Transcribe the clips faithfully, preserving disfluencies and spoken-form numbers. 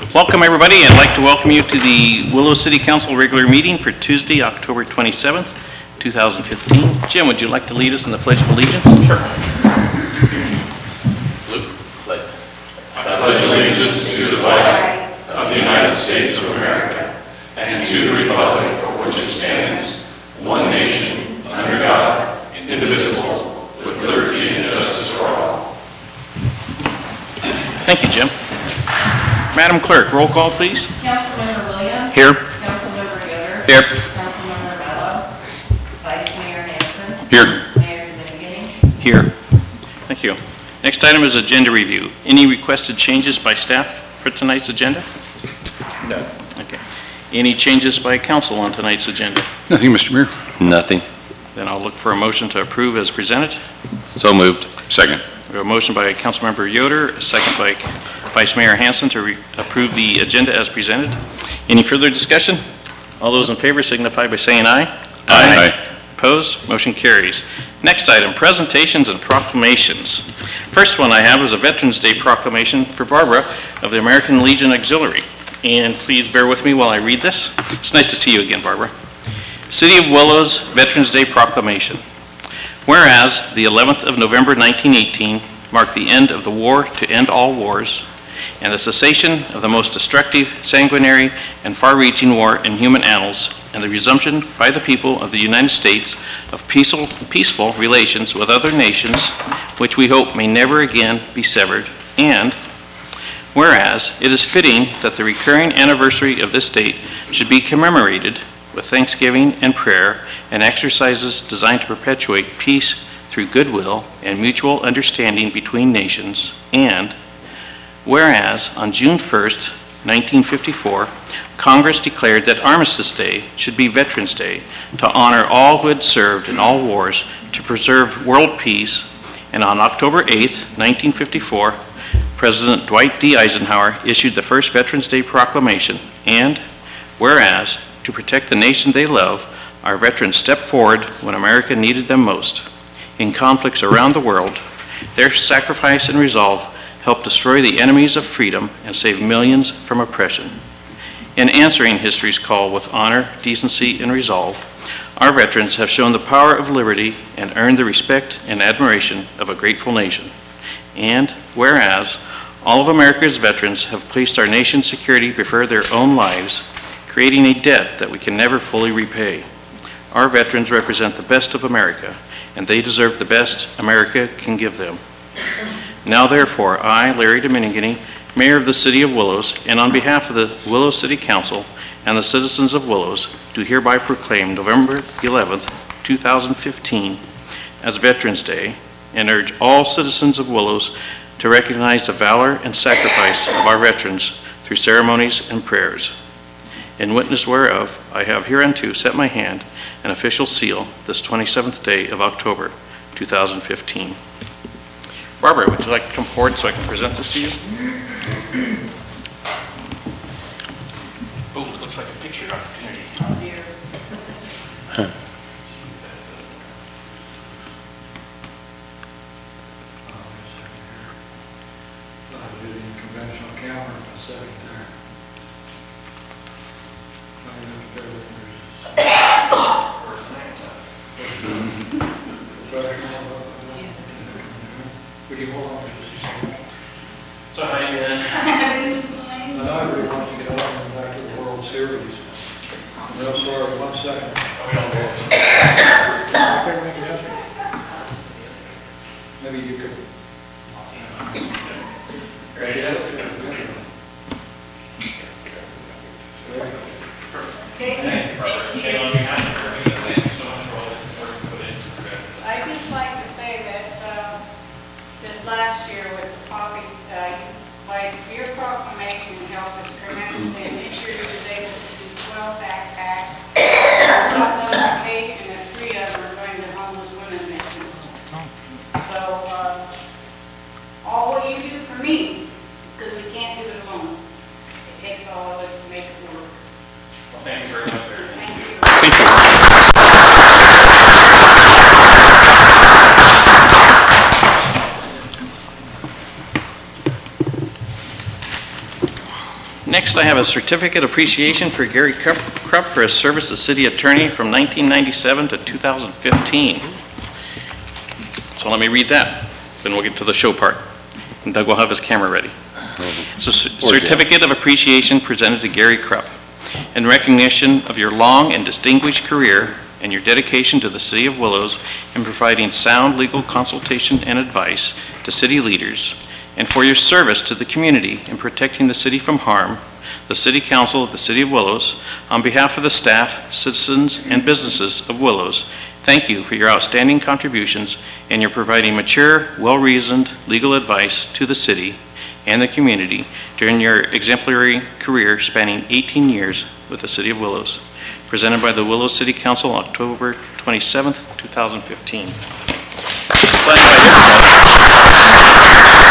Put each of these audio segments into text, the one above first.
Welcome everybody. I'd like to welcome you to the Willow City Council regular meeting for Tuesday, October twenty-seventh, two thousand fifteen. Jim, would you like to lead us in the Pledge of Allegiance? Sure. Luke, pledge. I pledge allegiance to the flag of the United States of America and to the republic for which it stands, one nation, under God, indivisible, with liberty and justice for all. Thank you, Jim. Madam Clerk, roll call, please. Councilmember Williams. Here. Councilmember Yoder. Here. Councilmember Mello. Vice Mayor Hanson. Here. Mayor Dominican. Here. Thank you. Next item is agenda review. Any requested changes by staff for tonight's agenda? No. Okay. Any changes by council on tonight's agenda? Nothing, Mister Mayor. Nothing. Then I'll look for a motion to approve as presented. So moved. Second. We have a motion by Councilmember Yoder, a second by Vice Mayor Hanson to re approve the agenda as presented. Any further discussion? All those in favor signify by saying aye. Aye. Aye. Opposed? Motion carries. Next item, presentations and proclamations. First one I have is a Veterans Day proclamation for Barbara of the American Legion Auxiliary. And please bear with me while I read this. It's nice to see you again, Barbara. City of Willows Veterans Day Proclamation. Whereas the eleventh of November nineteen eighteen marked the end of the war to end all wars and the cessation of the most destructive, sanguinary, and far-reaching war in human annals, and the resumption by the people of the United States of peaceful, peaceful relations with other nations, which we hope may never again be severed. And whereas it is fitting that the recurring anniversary of this date should be commemorated with thanksgiving and prayer and exercises designed to perpetuate peace through goodwill and mutual understanding between nations. And whereas on June first, nineteen fifty-four, Congress declared that Armistice Day should be Veterans Day to honor all who had served in all wars to preserve world peace. And on October eighth, nineteen fifty-four, President Dwight D. Eisenhower issued the first Veterans Day proclamation. And whereas to protect the nation they love, our veterans stepped forward when America needed them most. In conflicts around the world, their sacrifice and resolve helped destroy the enemies of freedom and save millions from oppression. In answering history's call with honor, decency, and resolve, our veterans have shown the power of liberty and earned the respect and admiration of a grateful nation. And whereas all of America's veterans have placed our nation's security before their own lives, creating a debt that we can never fully repay. Our veterans represent the best of America, and they deserve the best America can give them. Now therefore, I, Larry Dominican, Mayor of the City of Willows, and on behalf of the Willows City Council and the citizens of Willows, do hereby proclaim November eleventh, two thousand fifteen as Veterans Day, and urge all citizens of Willows to recognize the valor and sacrifice of our veterans through ceremonies and prayers. In witness whereof, I have hereunto set my hand and official seal this twenty-seventh day of October, two thousand fifteen. Barbara, would you like to come forward so I can present this to you? Oh, it looks like a picture opportunity. Oh dear. Huh. I'll do it in conventional camera in a second there. Would you hold on for just a second? So how you doing? And I really want to get on and back to the World Series. No, sorry, one second. Okay, make it happen. Maybe you could. Ready? There you go. I'd just like to say that uh, this last year with the coffee, uh, like your proclamation helped us tremendously, and this year we was able to do twelve backpacks. I got notification that three of them are going to homeless women missions. So uh, all what you do for me, because we can't do it alone. It takes all of us to make it work. Well, thank you very much, sir. Thank you. Thank you. Next, I have a certificate appreciation for Gary Krupp Krupp for his service as city attorney from nineteen ninety-seven to two thousand fifteen. So let me read that, then we'll get to the show part. And Doug will have his camera ready. It's a c- certificate of appreciation presented to Gary Krupp in recognition of your long and distinguished career and your dedication to the City of Willows in providing sound legal consultation and advice to city leaders, and for your service to the community in protecting the city from harm. The City Council of the City of Willows, on behalf of the staff, citizens, and businesses of Willows, thank you for your outstanding contributions and your providing mature, well-reasoned legal advice to the city and the community during your exemplary career spanning eighteen years with the City of Willows. Presented by the Willows City Council, October twenty-seventh, two thousand fifteen. Signed by everybody.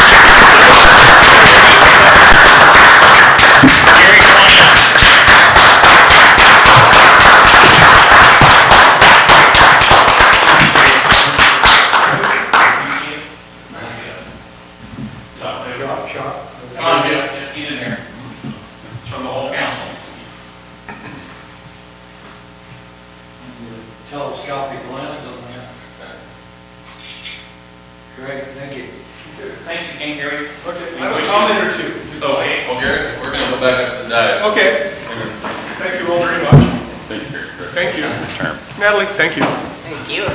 Gary, come on up. Shot, shot. Come on, Jeff, Jeff, get in there. It's from the whole council. Telescopic lens on there. Great, thank you. Thanks again, Gary. Okay, I have a comment or two. Okay, well, Gary, We're going to go back up to the dais. Okay. Thank you all very much. Thank you, Gary. Thank you. Term. Natalie, thank you. Thank you.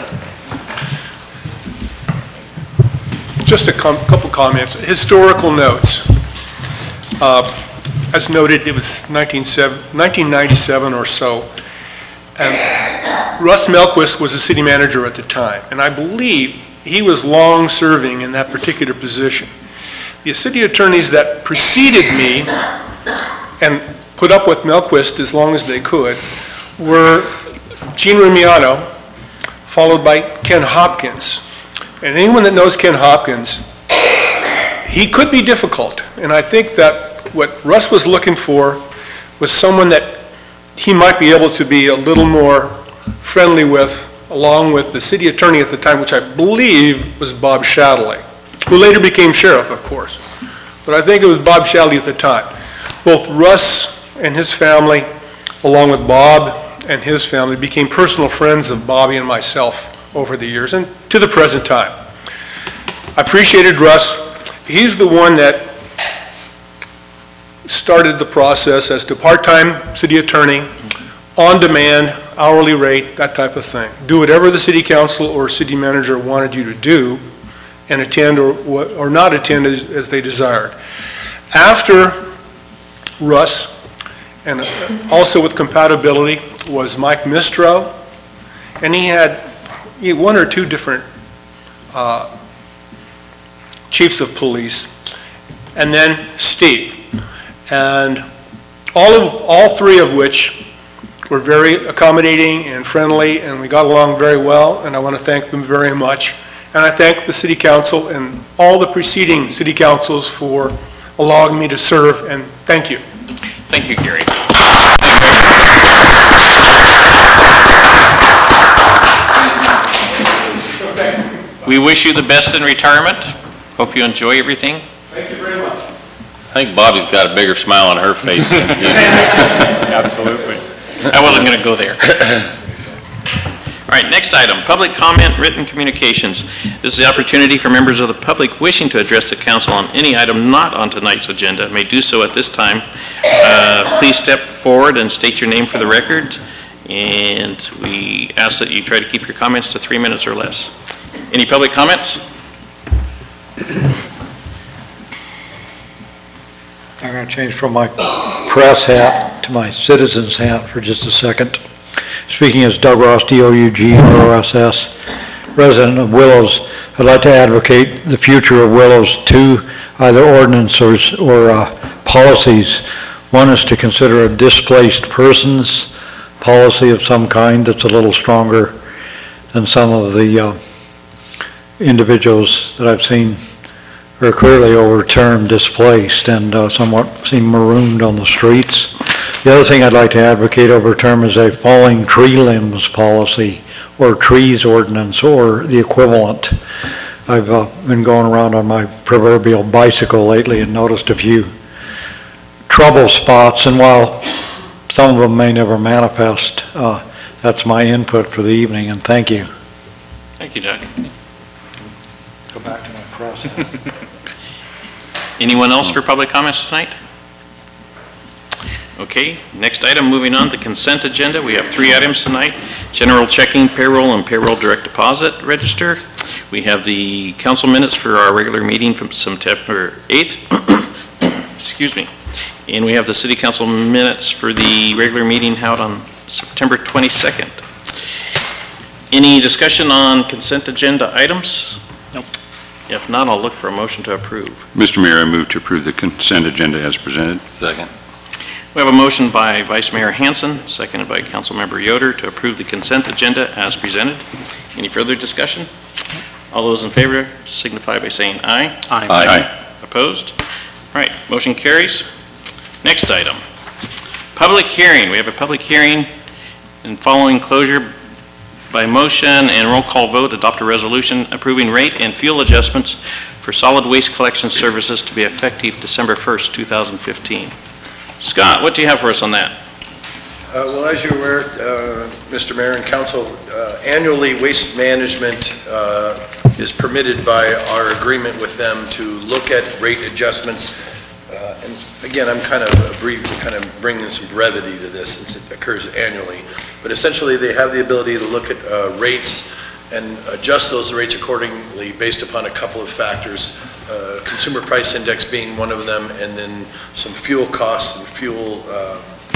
Just a com- couple comments. Historical notes. Uh, As noted, it was nineteen ninety-seven or so. And Russ Melquist was the city manager at the time, and I believe he was long-serving in that particular position. The city attorneys that preceded me and put up with Melquist as long as they could were Gene Rimiano, followed by Ken Hopkins. And anyone that knows Ken Hopkins, he could be difficult. And I think that what Russ was looking for was someone that he might be able to be a little more friendly with, along with the city attorney at the time, which I believe was Bob Shadley, who later became sheriff, of course. But I think it was Bob Shadley at the time. Both Russ and his family, along with Bob and his family, became personal friends of Bobby and myself over the years and to the present time. I appreciated Russ. He's the one that started the process as to part-time city attorney, on-demand, hourly rate, that type of thing. Do whatever the city council or city manager wanted you to do and attend or, or not attend as, as they desired. After Russ, and also with compatibility, was Mike Mistro, and he had he had one or two different uh, chiefs of police, and then Steve. And all of all three of which were very accommodating and friendly, and we got along very well, and I want to thank them very much. And I thank the city council and all the preceding city councils for allowing me to serve, and thank you. thank you, Gary. We wish you the best in retirement. Hope you enjoy everything. Thank you very much. I think Bobby's got a bigger smile on her face than you. Absolutely. I wasn't going to go there. All right, next item, public comment, written communications. This is the opportunity for members of the public wishing to address the council on any item not on tonight's agenda may do so at this time. Uh, please step forward and state your name for the record, and we ask that you try to keep your comments to three minutes or less. Any public comments? I'm going to change from my press hat to my citizen's hat for just a second. Speaking as Doug Ross, D O U G R O S S, resident of Willows, I'd like to advocate the future of Willows, two either ordinances or uh, policies. One is to consider a displaced persons policy of some kind that's a little stronger than some of the uh, individuals that I've seen are clearly overturned, displaced, and uh, somewhat seem marooned on the streets. The other thing I'd like to advocate over term is a falling tree limbs policy or trees ordinance or the equivalent. I've uh, been going around on my proverbial bicycle lately and noticed a few trouble spots, and while some of them may never manifest, uh, that's my input for the evening, and thank you. Thank you, Doug. Go back to my press. Anyone else for public comments tonight? Okay, next item, moving on to consent agenda. We have three items tonight: general checking, payroll, and payroll direct deposit register. We have the council minutes for our regular meeting from September eighth. Excuse me. And we have the city council minutes for the regular meeting held on September twenty-second. Any discussion on consent agenda items? Nope. If not, I'll look for a motion to approve. Mister Mayor, I move to approve the consent agenda as presented. Second. We have a motion by Vice Mayor Hanson, seconded by Councilmember Yoder, to approve the consent agenda as presented. Any further discussion? All those in favor signify by saying aye. Aye. Opposed? All right, motion carries. Next item, public hearing. We have a public hearing, and following closure by motion and roll call vote, adopt a resolution approving rate and fuel adjustments for solid waste collection services to be effective December first, two thousand fifteen. Scott, what do you have for us on that? Uh, Well, as you're aware, uh, Mister Mayor and Council, uh, annually Waste Management uh, is permitted by our agreement with them to look at rate adjustments. Uh, And again, I'm kind of brief, kind of bringing some brevity to this since it occurs annually. But essentially, they have the ability to look at uh, rates and adjust those rates accordingly based upon a couple of factors, uh, consumer price index being one of them, and then some fuel costs and fuel uh,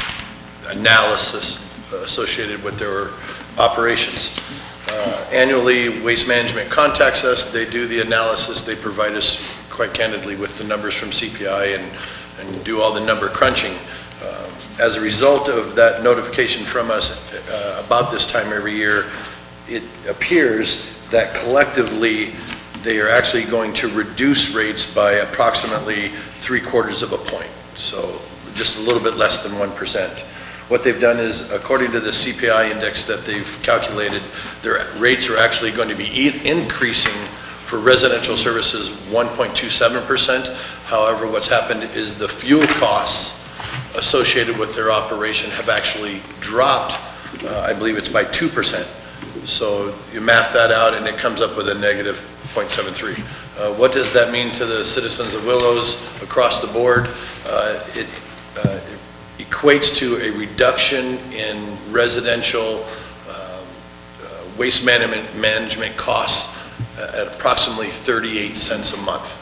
analysis associated with their operations. Uh, annually, Waste Management contacts us, they do the analysis, they provide us quite candidly with the numbers from C P I and, and do all the number crunching. Uh, as a result of that notification from us uh, about this time every year, it appears that collectively they are actually going to reduce rates by approximately three quarters of a point. So just a little bit less than one percent. What they've done is, according to the C P I index that they've calculated, their rates are actually going to be e- increasing for residential services one point two seven percent. However, what's happened is the fuel costs associated with their operation have actually dropped, uh, I believe it's by two percent. So you math that out and it comes up with a negative zero point seven three. Uh, what does that mean to the citizens of Willows across the board? Uh, it, uh, it equates to a reduction in residential uh, uh, waste management, management costs at approximately thirty-eight cents a month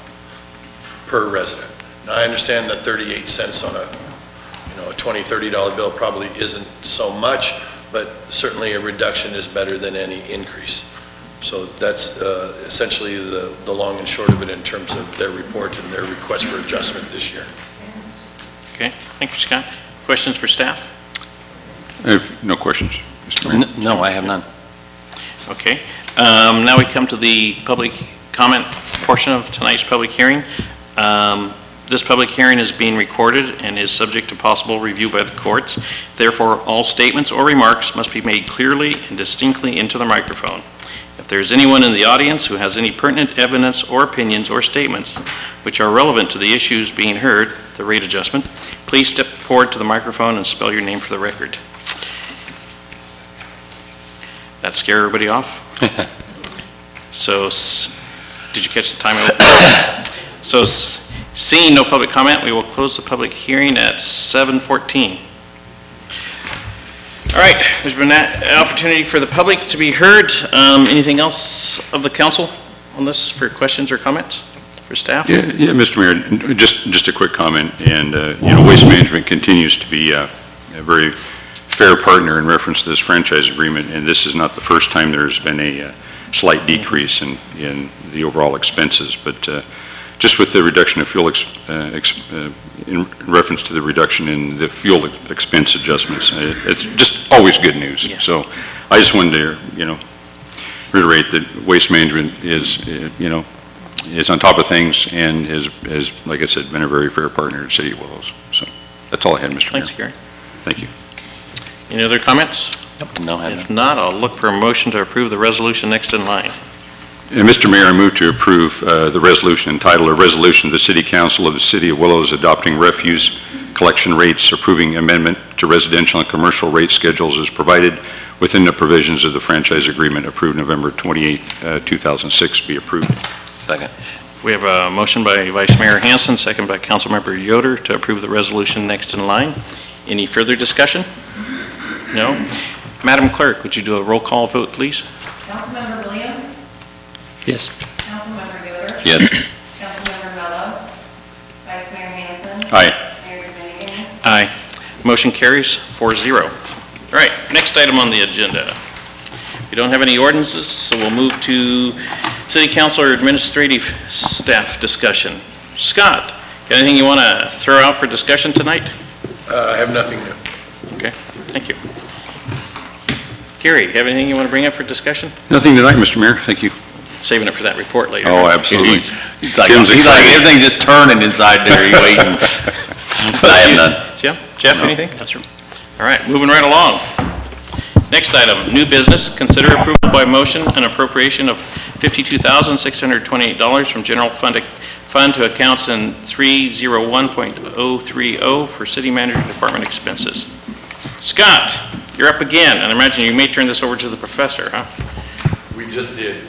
per resident. Now I understand that thirty-eight cents on a, you know, a twenty, thirty dollar bill probably isn't so much, but certainly a reduction is better than any increase. So that's uh, essentially the, the long and short of it in terms of their report and their request for adjustment this year. Okay, thank you, Scott. Questions for staff? I have no questions, Mister Mayor. N- No, I have none. Okay, um, now we come to the public comment portion of tonight's public hearing. Um, This public hearing is being recorded and is subject to possible review by the courts. Therefore, all statements or remarks must be made clearly and distinctly into the microphone. If there is anyone in the audience who has any pertinent evidence or opinions or statements which are relevant to the issues being heard, the rate adjustment, please step forward to the microphone and spell your name for the record. That scare everybody off? So, s- did you catch the time? So, s- seeing no public comment, we will close the public hearing at seven fourteen. All right, there's been an opportunity for the public to be heard. Um, anything else of the council on this for questions or comments for staff? Yeah, yeah, Mister Mayor, just, just a quick comment, and, uh, you know, Waste Management continues to be uh, a very fair partner in reference to this franchise agreement, and this is not the first time there's been a uh, slight decrease in, in the overall expenses, but uh, just with the reduction of fuel, ex, uh, ex, uh, in reference to the reduction in the fuel expense adjustments, uh, it's just always good news. Yes. So I just wanted to, you know, reiterate that Waste Management is, uh, you know, is on top of things and has, has, like I said, been a very fair partner to City of Willows. So that's all I had, Mister Mayor. Thanks, Gary. Thank you. Any other comments? No, I If haven't. not, I'll look for a motion to approve the resolution next in line. Uh, Mister Mayor, I move to approve uh, the resolution entitled, "A Resolution of the City Council of the City of Willows Adopting Refuse collection rates, approving amendment to residential and commercial rate schedules is provided within the provisions of the franchise agreement approved November twenty-eighth, uh, two thousand six, be approved. Second. We have a motion by Vice Mayor Hanson, second by Councilmember Yoder to approve the resolution next in line. Any further discussion? No? Madam Clerk, would you do a roll call vote, please? Councilmember Williams? Yes. Councilmember Yoder? Yes. Councilmember Mello? Vice Mayor Hanson? Aye. Mayor Dominican? Aye. Motion carries four zero. All right, next item on the agenda. We don't have any ordinances, so we'll move to City Council or Administrative Staff discussion. Scott, got anything you want to throw out for discussion tonight? Uh, I have nothing new. Okay, thank you. Gary, have anything you want to bring up for discussion? Nothing tonight, Mister Mayor. Thank you. Saving it for that report later. Oh, absolutely. He's like, Tim's he's like, excited. everything's just turning inside there, you waiting. I have none. Jeff, Jeff, anything? No, sir. All right, moving right along. Next item, new business, consider approval by motion and appropriation of fifty-two thousand six hundred twenty-eight dollars from general fund, fund to accounts in three oh one point oh three oh for city manager department expenses. Scott, you're up again, and I imagine you may turn this over to the professor, huh? We just did.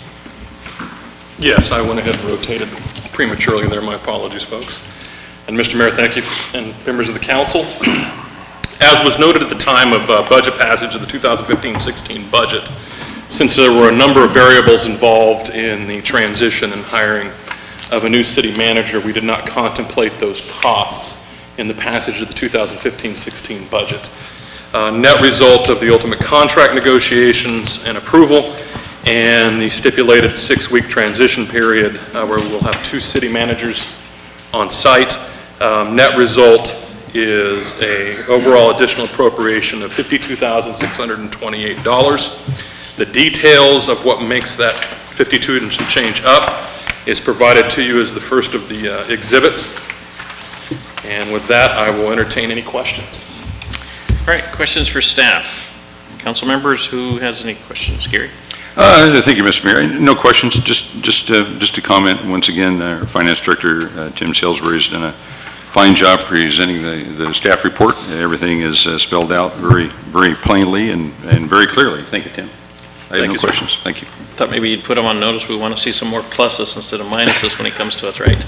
Yes, I went ahead and rotated prematurely there. My apologies, folks. And Mister Mayor, thank you, and members of the council. As was noted at the time of uh, budget passage of the two thousand fifteen sixteen budget, since there were a number of variables involved in the transition and hiring of a new city manager, we did not contemplate those costs in the passage of the two thousand fifteen sixteen budget. Uh, net result of the ultimate contract negotiations and approval and the stipulated six-week transition period uh, where we will have two city managers on site. Um, net result is a overall additional appropriation of fifty-two thousand six hundred twenty-eight dollars. The details of what makes that fifty-two and some change up is provided to you as the first of the uh, exhibits. And with that, I will entertain any questions. All right, questions for staff. Council members, who has any questions? Gary? Uh, thank you, Mister Mayor. No questions, just just uh, just to comment, once again, uh, our Finance Director, uh, Tim Salisbury, has done a fine job presenting the, the staff report. Everything is uh, spelled out very, very plainly and, and very clearly. Thank you, Tim. I have Thank no you, sir. questions. Thank you. Thought maybe you'd put them on notice. We want to see some more pluses instead of minuses when it comes to us, right?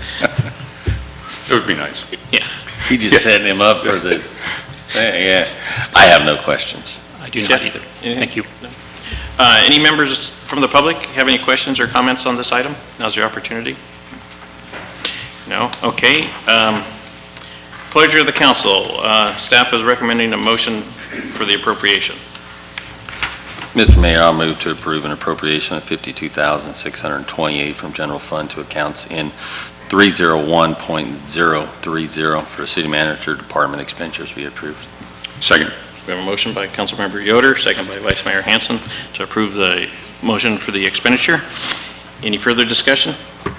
It would be nice. Yeah. He just setting him up for the, yeah, yeah. I have no questions. I do Jeff? not either. Anything? Thank you. No. Uh, any members from the public have any questions or comments on this item? Now's your opportunity. No? Okay. Um, pleasure of the council. Uh, staff is recommending a motion for the appropriation. Mister Mayor, I'll move to approve an appropriation of fifty-two thousand six hundred twenty-eight from general fund to accounts in three oh one point oh three oh for city manager department expenditures be approved. Second. We have a motion by Councilmember Yoder, second by Vice Mayor Hanson to approve the motion for the expenditure. Any further discussion?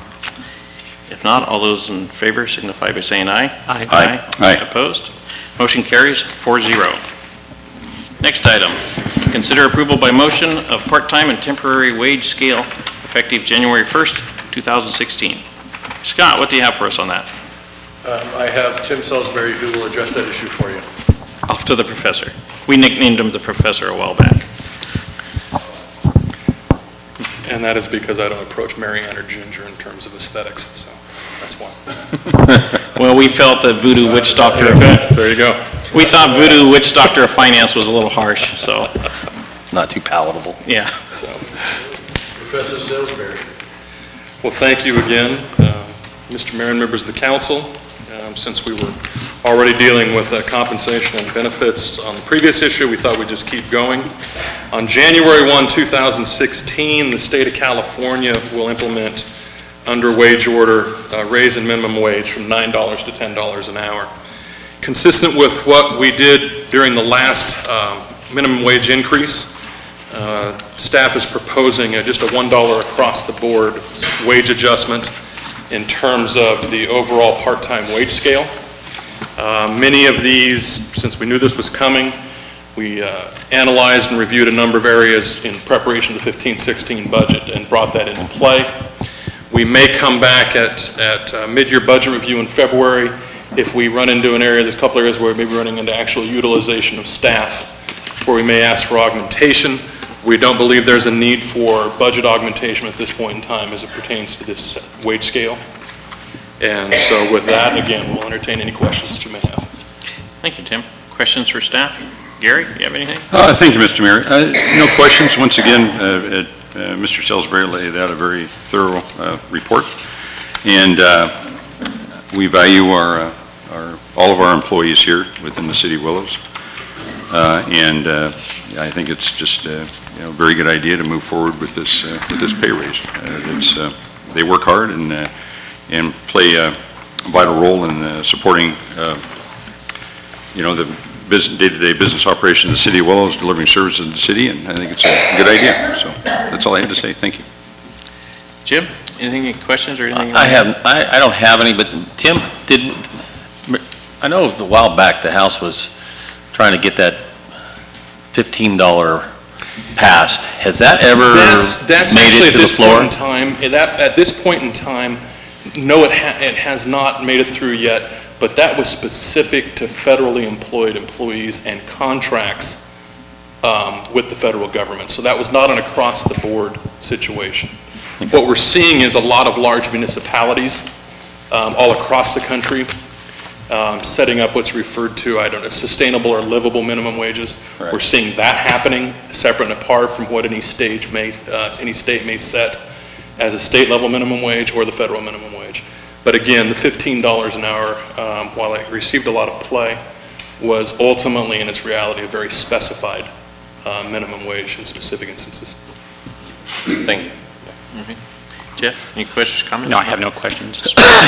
If not, all those in favor signify by saying aye. Aye. Aye. Aye. Opposed? Motion carries four zero. Next item, consider approval by motion of part-time and temporary wage scale effective January first, two thousand sixteen. Scott, what do you have for us on that? Um, I have Tim Salisbury who will address that issue for you. Off to the professor. We nicknamed him the professor a while back. And that is because I don't approach Marianne or Ginger in terms of aesthetics, so that's why. Well, we felt that voodoo witch doctor, Okay, there you go. we thought voodoo witch doctor of finance was a little harsh, so, Not too palatable. yeah. So, Professor Salisbury. well, thank you again, uh, Mister Mayor and members of the council. Um, since we were already dealing with uh, compensation and benefits on the previous issue, we thought we'd just keep going. On January first, two thousand sixteen, the state of California will implement under wage order uh, raise in minimum wage from nine dollars to ten dollars an hour. Consistent with what we did during the last um, minimum wage increase, uh, staff is proposing uh, just a one dollar across the board wage adjustment in terms of the overall part-time wage scale. Uh, many of these, since we knew this was coming, we uh, analyzed and reviewed a number of areas in preparation of the fifteen sixteen budget and brought that into play. We may come back at, at uh, mid-year budget review in February if we run into an area, there's a couple areas where we may be running into actual utilization of staff, where we may ask for augmentation. We don't believe there's a need for budget augmentation at this point in time as it pertains to this wage scale. And so with that, again, we'll entertain any questions that you may have. Thank you, Tim. Questions for staff? Gary, you have anything? Uh, Thank you, Mister Mayor. Uh, No questions. Once again, uh, uh, Mister Salisbury laid out a very thorough uh, report, and uh, we value our, uh, our, all of our employees here within the City of Willows, uh, and uh, I think it's just uh, you know, a very good idea to move forward with this, uh, with this pay raise. Uh, It's, uh, they work hard and, uh, and play a vital role in uh, supporting uh, you know, the business, day-to-day business operation of the City of Willows, delivering services to the city, and I think it's a good idea. So that's all I have to say. Thank you. Jim, anything, any questions or anything? I have, I, I don't have any, but Tim, did, I know a while back the House was trying to get that fifteen dollar passed. Has that ever That's, that's made actually it at to the this floor? point in time, at that, at this point in time, no, it ha, it has not made it through yet, but that was specific to federally employed employees and contracts um, with the federal government. So that was not an across-the-board situation. Okay. What we're seeing is a lot of large municipalities um, all across the country um, setting up what's referred to, I don't know, sustainable or livable minimum wages. Right. We're seeing that happening separate and apart from what any state may, uh, any state may set as a state level minimum wage or the federal minimum wage. But again, the fifteen dollars an hour, um, while it received a lot of play, was ultimately in its reality a very specified uh, minimum wage in specific instances. Thank you. Jeff, any questions, comments? No, I have no questions.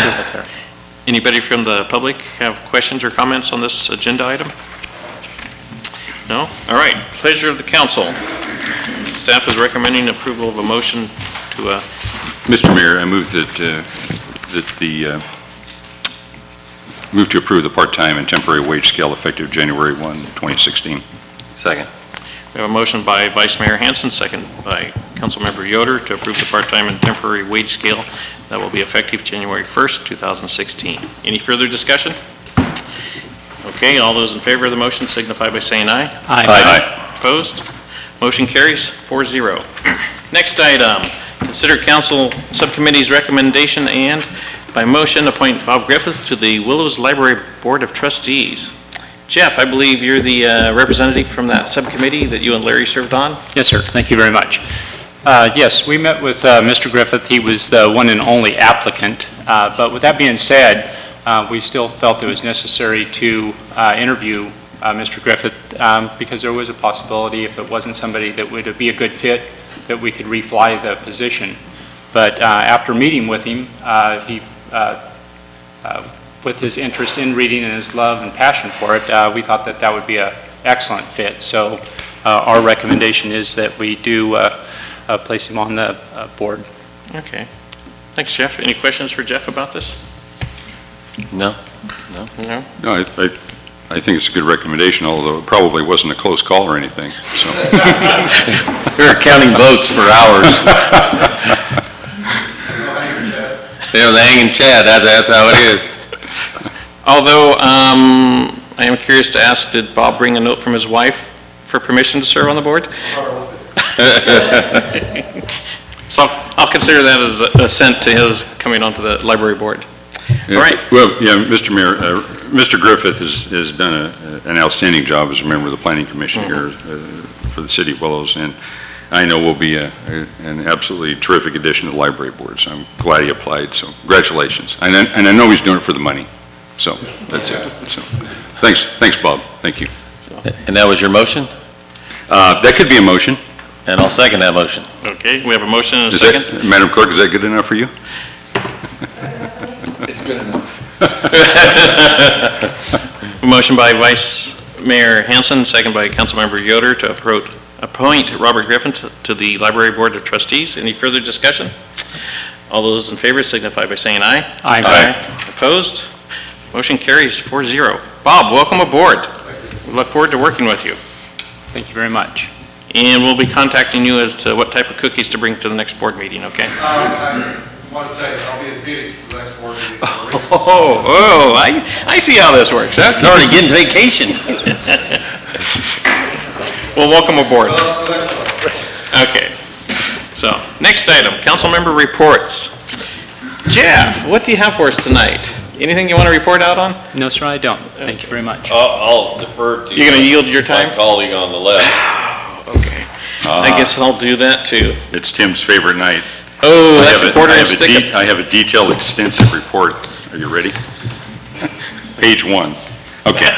Anybody from the public have questions or comments on this agenda item? No? All right, pleasure of the council. Staff is recommending approval of a motion to, uh, Mister Mayor, I move that, uh, that the, uh, move to approve the part-time and temporary wage scale effective January first, twenty sixteen. Second. we have a motion by Vice Mayor Hanson, second by Councilmember Yoder to approve the part-time and temporary wage scale that will be effective January first, two thousand sixteen. Any further discussion? Okay, all those in favor of the motion signify by saying aye. Aye. Aye. Opposed? Motion carries four zero. Next item, consider council subcommittee's recommendation and by motion appoint Bob Griffith to the Willows Library Board of Trustees. Jeff, I believe you're the uh, representative from that subcommittee that you and Larry served on? Yes, sir. Thank you very much. Uh, yes, we met with uh, Mister Griffith. He was the one and only applicant. Uh, but with that being said, uh, we still felt it was necessary to uh, interview uh, Mister Griffith um, because there was a possibility, if it wasn't somebody that would be a good fit, that we could refly the position. But uh, after meeting with him, uh, he, uh, uh, with his interest in reading and his love and passion for it, uh, we thought that that would be an excellent fit. So uh, our recommendation is that we do uh, uh, place him on the uh, board. Okay. Thanks, Jeff. Any questions for Jeff about this? No? No? No? No, I, I, I think it's a good recommendation, although it probably wasn't a close call or anything, so. We were counting votes for hours. Yeah, the hanging Chad, that, that's how it is. Although, um, I am curious to ask, did Bob bring a note from his wife for permission to serve on the board? So I'll consider that as a assent to his coming onto the library board. Yeah, All right. Well, yeah, Mister Mayor, uh, Mister Griffith has, has done a, an outstanding job as a member of the Planning Commission Mm-hmm. here uh, for the City of Willows, and I know will be a, a, an absolutely terrific addition to the library board, so I'm glad he applied, so congratulations. And I, and I know he's doing it for the money, so that's it. So, thanks, thanks, Bob. Thank you. And that was your motion? Uh, that could be a motion. And I'll second that motion. Okay, we have a motion and a Is second. that, Madam Clerk, is that good enough for you? It's good enough. Motion by Vice Mayor Hanson, second by Councilmember Yoder to appro- appoint Robert Griffin to, to the Library Board of Trustees. Any further discussion? All those in favor signify by saying aye. Aye. Aye. Opposed? Motion carries four zero. Bob, welcome aboard. We look forward to working with you. Thank you very much. And we'll be contacting you as to what type of cookies to bring to the next board meeting, okay? I want to tell you, I'll be in Phoenix for the next board meeting. Oh, oh, I, I see how this works, huh? He's already getting vacation. Well, welcome aboard. Okay. So, next item, council member reports. Jeff, what do you have for us tonight? Anything you want to report out on? No, sir, I don't. Thank you very much. I'll I'll defer to. You're going to yield your time? My colleague on the left. Okay. I guess I'll do that too. It's Tim's favorite night. Oh, I that's have a- important I to have a stick de- up. I have a detailed, extensive report. Are you ready? Page one. Okay.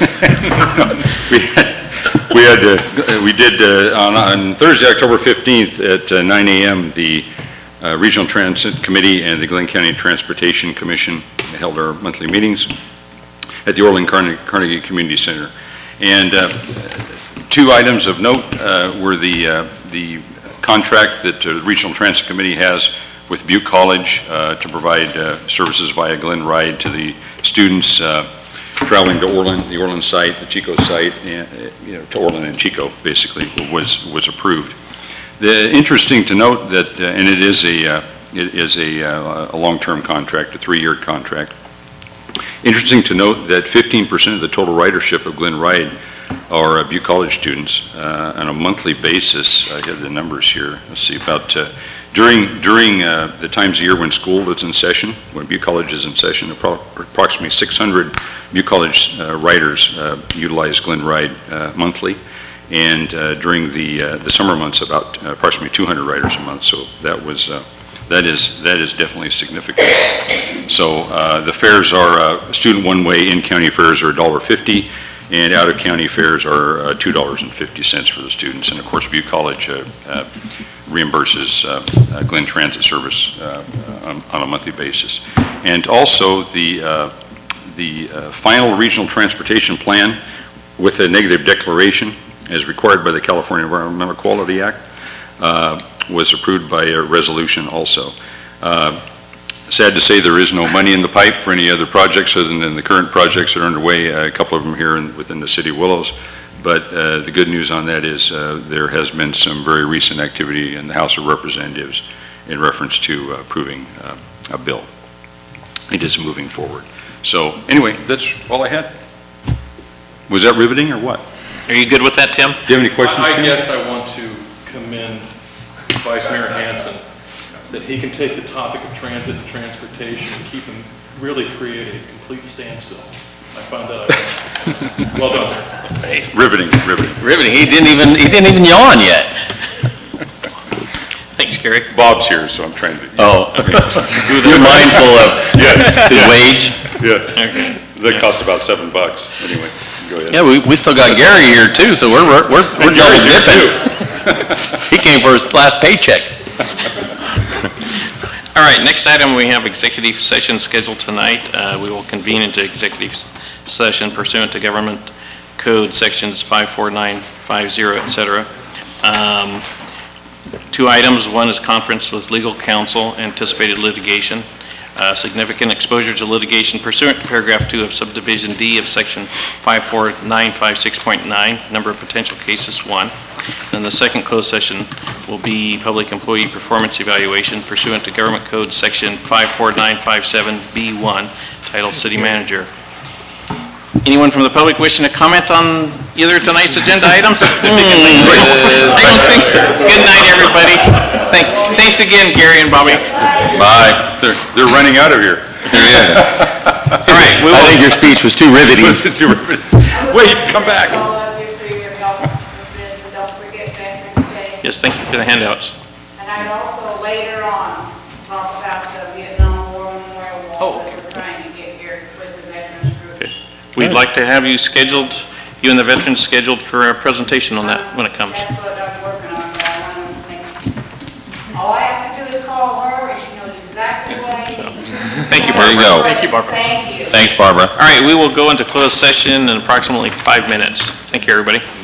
We had, we had, uh, we did, uh, on, on Thursday, October fifteenth at uh, nine A M, the uh, Regional Transit Committee and the Glenn County Transportation Commission held our monthly meetings at the Orland Carnegie, Carnegie Community Center. And uh, two items of note uh, were the, uh, the contract that uh, the Regional Transit Committee has with Butte College uh, to provide uh, services via Glen Ride to the students uh, traveling to Orland, the Orland site, the Chico site, and, uh, you know, to Orland and Chico, basically, was, was approved. The, interesting to note that, uh, and it is a, uh, it is a, uh, a long-term contract, a three-year contract. Interesting to note that fifteen percent of the total ridership of Glen Ride are uh, Butte College students uh, on a monthly basis. I have the numbers here. Let's see, about uh, during during uh, the times of year when school is in session, when Butte College is in session, appro approximately six hundred Butte College uh, riders uh, utilize Glen Ride uh, monthly, and uh, during the uh, the summer months, about uh, approximately two hundred riders a month. So that was uh, that is that is definitely significant. So uh, the fares are uh, student one-way in-county fares are one dollar fifty. And out-of-county fares are uh, two dollars and fifty cents for the students. And of course, Butte College uh, uh, reimburses uh, uh, Glen Transit Service uh, on, on a monthly basis. And also the, uh, the uh, final regional transportation plan with a negative declaration as required by the California Environmental Quality Act uh, was approved by a resolution also. Uh, Sad to say there is no money in the pipe for any other projects other than the current projects that are underway, a couple of them here in, within the city of Willows. But uh, the good news on that is uh, there has been some very recent activity in the House of Representatives in reference to uh, approving uh, a bill. It is moving forward. So anyway, that's all I had. Was that riveting or what? Are you good with that, Tim? Do you have any questions, I Tim? guess I want to commend Vice Mayor Hansen that he can take the topic of transit and transportation and keep him, really create a complete standstill. I found that out. Well done, sir. Riveting, riveting. Riveting, he didn't even, he didn't even yawn yet. Thanks, Gary. Bob's here, so I'm trying to. Oh, you're mindful of Yeah, his yeah. wage? Yeah. Okay. That cost about seven bucks. Anyway, go ahead. Yeah, we, we still got Gary here too, so we're, we're, we're we're double Gary's here, dipping. He came for his last paycheck. All right, next item, we have executive session scheduled tonight. Uh, We will convene into executive session pursuant to Government Code Sections five four nine five zero, et cetera. Um, Two items. One is conference with legal counsel, anticipated litigation, uh, significant exposure to litigation pursuant to paragraph two of subdivision D of section five four nine five six point nine, number of potential cases, one. Then the second closed session will be public employee performance evaluation pursuant to Government Code Section five four nine five seven B one, titled City Manager. Anyone from the public wishing to comment on either of tonight's agenda items? I don't think so. Good night, everybody. Thank, thanks again, Gary and Bobby. Bye. They're, they're running out of here. All right, we I will. think your speech was too riveting. Listen to riveting. Wait, come back. All of you for your help with this, and don't forget Veterans Day. Yes, thank you for the handouts. And I'd also later on talk about the Vietnam War Memorial Wall that we're trying to get here with the veterans group. We'd like to have you scheduled, you and the veterans scheduled for a presentation on that when it comes. That's what I'm working on, but I want to make, all I have to do is call her and she knows exactly what I need. Thank you, There you Barbara. go. Thank you, Barbara. Thank you. Thanks, Barbara. All right, we will go into closed session in approximately five minutes. Thank you, everybody.